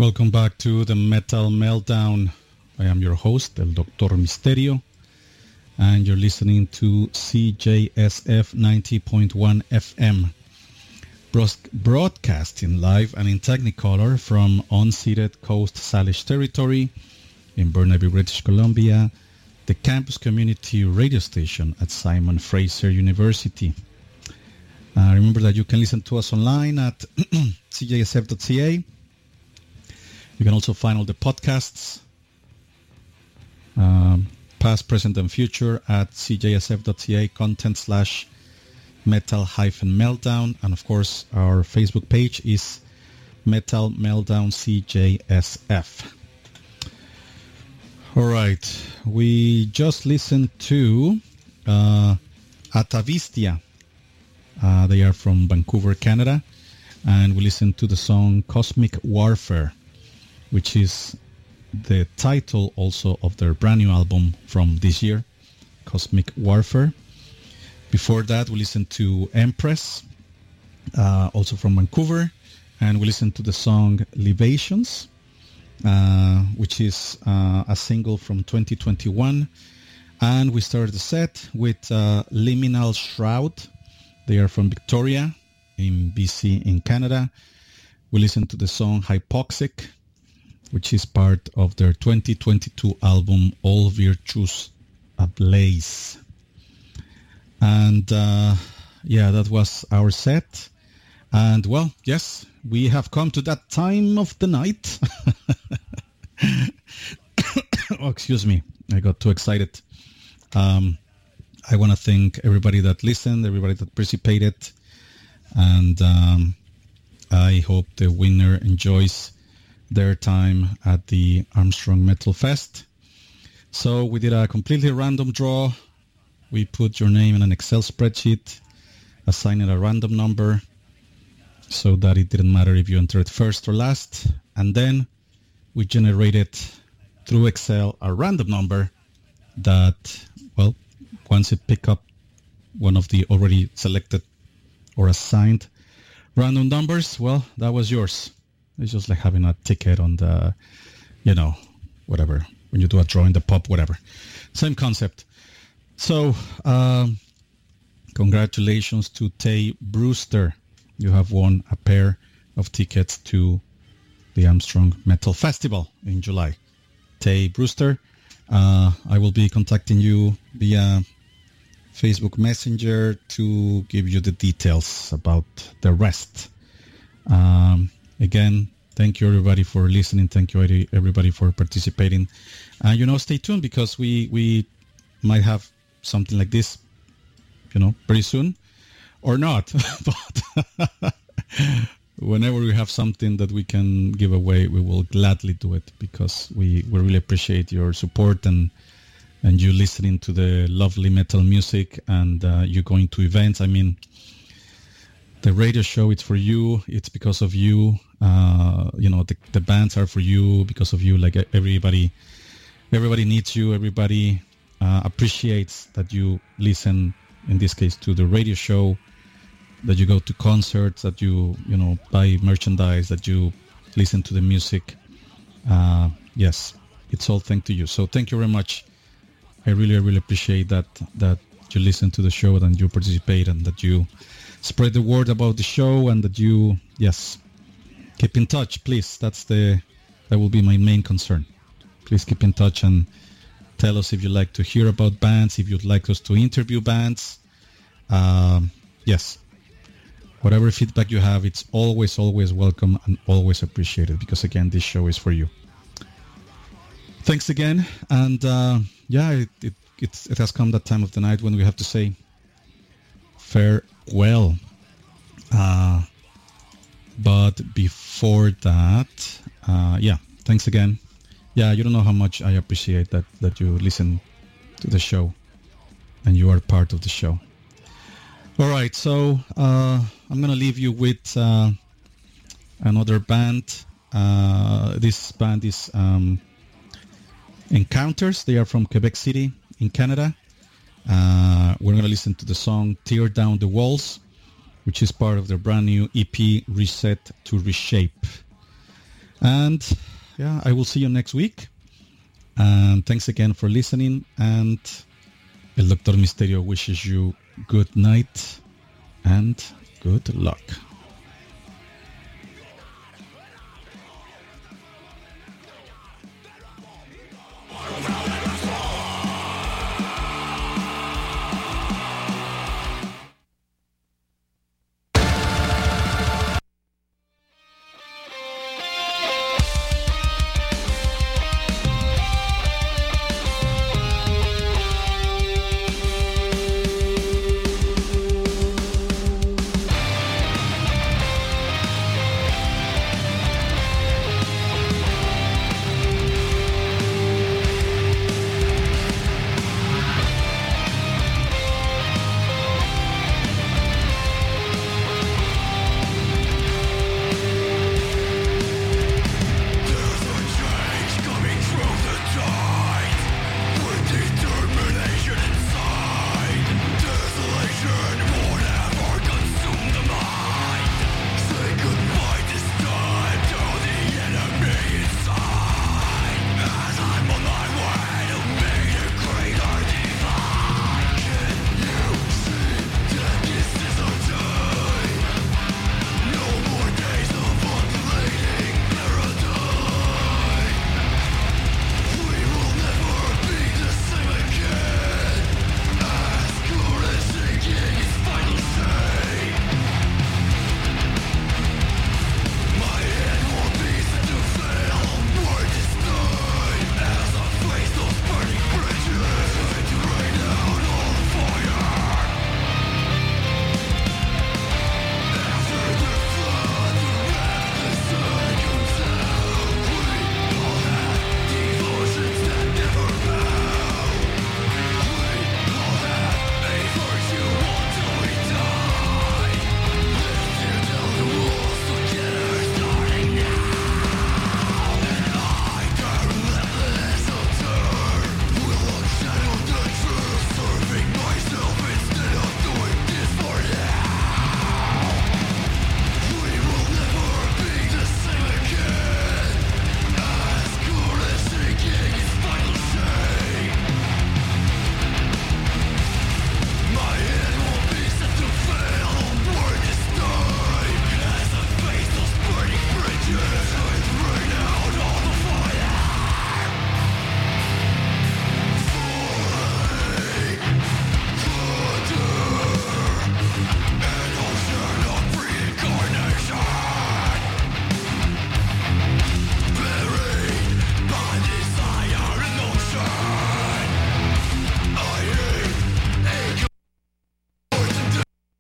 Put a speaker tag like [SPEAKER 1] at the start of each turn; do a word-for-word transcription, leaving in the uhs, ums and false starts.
[SPEAKER 1] Welcome back to the Metal Meltdown. I am your host, El Doctor Misterio, and you're listening to C J S F ninety point one F M, broadcasting live and in Technicolor from unceded Coast Salish territory in Burnaby, British Columbia, the campus community radio station at Simon Fraser University. Uh, remember that you can listen to us online at c j s f dot c a. You can also find all the podcasts, um, past, present, and future at c j s f dot c a content slash metal hyphen meltdown. And of course, our Facebook page is Metal Meltdown C J S F. All right. We just listened to uh, Atavistia. Uh, they are from Vancouver, Canada. And we listened to the song Cosmic Warfare, which is the title also of their brand new album from this year, Cosmic Warfare. Before that, we listened to Empress, uh, also from Vancouver, and we listened to the song Libations, uh, which is uh, a single from twenty twenty-one. And we started the set with uh, Liminal Shroud. They are from Victoria in B C in Canada. We listened to the song Hypoxic, which is part of their twenty twenty-two album, All Virtues Ablaze. And, uh, yeah, that was our set. And, well, yes, we have come to that time of the night. Oh, excuse me. I got too excited. Um, I want to thank everybody that listened, everybody that participated. And um, I hope the winner enjoys their time at the Armstrong Metal Fest. So we did a completely random draw. We put your name in an Excel spreadsheet, assigning a random number so that it didn't matter if you entered first or last. And then we generated through Excel a random number that, well, once it picked up one of the already selected or assigned random numbers, well, that was yours. It's just like having a ticket on the, you know, whatever. When you do a draw in the pub, whatever. Same concept. So, um, congratulations to Tay Brewster. You have won a pair of tickets to the Armstrong Metal Festival in July. Tay Brewster, uh, I will be contacting you via Facebook Messenger to give you the details about the rest. Um, Again, thank you everybody for listening. Thank you everybody for participating. And, you know, stay tuned because we, we might have something like this, you know, pretty soon or not. But whenever we have something that we can give away, we will gladly do it because we, we really appreciate your support and and you listening to the lovely metal music and uh, you going to events. I mean, the radio show, it's for you. It's because of you. Uh, you know, the, the bands are for you because of you. Like everybody, everybody needs you. Everybody uh, appreciates that you listen, in this case, to the radio show, that you go to concerts, that you, you know, buy merchandise, that you listen to the music. Uh, yes, it's all thanks to you. So thank you very much. I really, really appreciate that, that you listen to the show and you participate and that you spread the word about the show and that you, yes, keep in touch, please. That's the, that will be my main concern. Please keep in touch and tell us if you'd like to hear about bands, if you'd like us to interview bands. Um, yes, whatever feedback you have, it's always, always welcome and always appreciated because, again, this show is for you. Thanks again. And, uh, yeah, it, it, it's, it has come that time of the night when we have to say farewell. Uh, but before that, uh, yeah, thanks again. Yeah, you don't know how much I appreciate that, that you listen to the show and you are part of the show. All right, so uh, I'm going to leave you with uh, another band. Uh, this band is um, Encounters. They are from Quebec City in Canada. Uh, we're going to listen to the song Tear Down the Walls, which is part of their brand new E P, Reset to Reshape. And yeah, I will see you next week. And thanks again for listening. And El Doctor Misterio wishes you good night and good luck.